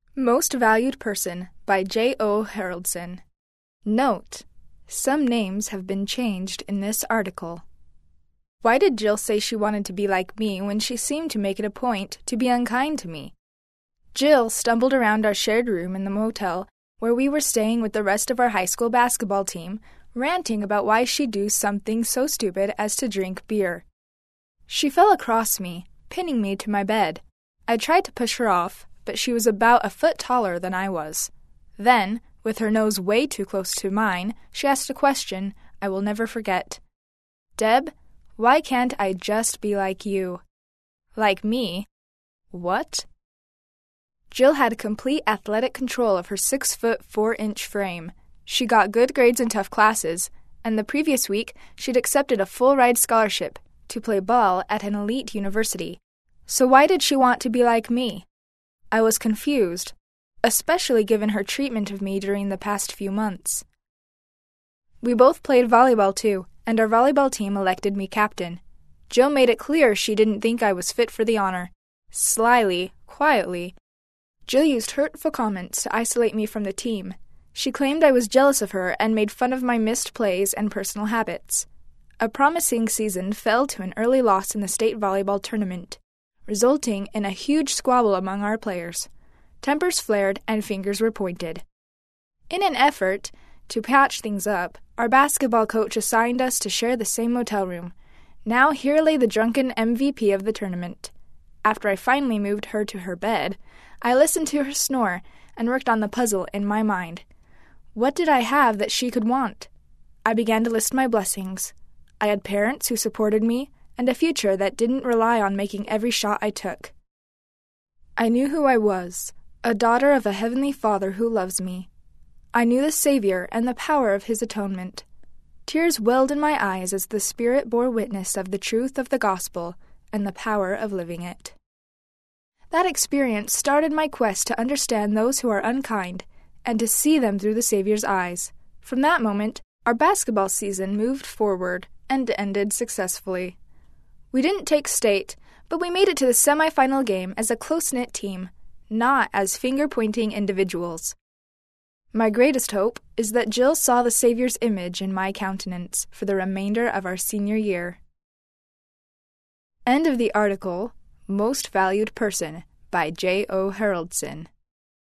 Most Valued Person by J.O. Haroldson. Note: some names have been changed in this article. Why did Jill say she wanted to be like me when she seemed to make it a point to be unkind to me? Jill stumbled around our shared room in the motel where we were staying with the rest of our high school basketball team, ranting about why she'd do something so stupid as to drink beer. She fell across me, pinning me to my bed. I tried to push her off, but she was about a foot taller than I was. Then, with her nose way too close to mine, she asked a question I will never forget. "Deb, why can't I just be like you?" Like me? What? Jill had complete athletic control of her 6-foot 4-inch frame. She got good grades in tough classes, and the previous week she'd accepted a full-ride scholarship to play ball at an elite university. So why did she want to be like me? I was confused, especially given her treatment of me during the past few months. We both played volleyball too, and our volleyball team elected me captain. Jill made it clear she didn't think I was fit for the honor. Slyly, quietly, Jill used hurtful comments to isolate me from the team. She claimed I was jealous of her and made fun of my missed plays and personal habits. A promising season fell to an early loss in the state volleyball tournament, resulting in a huge squabble among our players. Tempers flared and fingers were pointed. In an effort to patch things up, our basketball coach assigned us to share the same motel room. Now here lay the drunken MVP of the tournament. After I finally moved her to her bed, I listened to her snore and worked on the puzzle in my mind. What did I have that she could want? I began to list my blessings. I had parents who supported me, and a future that didn't rely on making every shot I took. I knew who I was, a daughter of a heavenly Father who loves me. I knew the Savior and the power of His atonement. Tears welled in my eyes as the Spirit bore witness of the truth of the gospel and the power of living it. That experience started my quest to understand those who are unkind and to see them through the Savior's eyes. From that moment, our basketball season moved forward and ended successfully. We didn't take state, but we made it to the semifinal game as a close-knit team, not as finger-pointing individuals. My greatest hope is that Jill saw the Savior's image in my countenance for the remainder of our senior year. End of the article, Most Valued Person by J.O. Haroldson.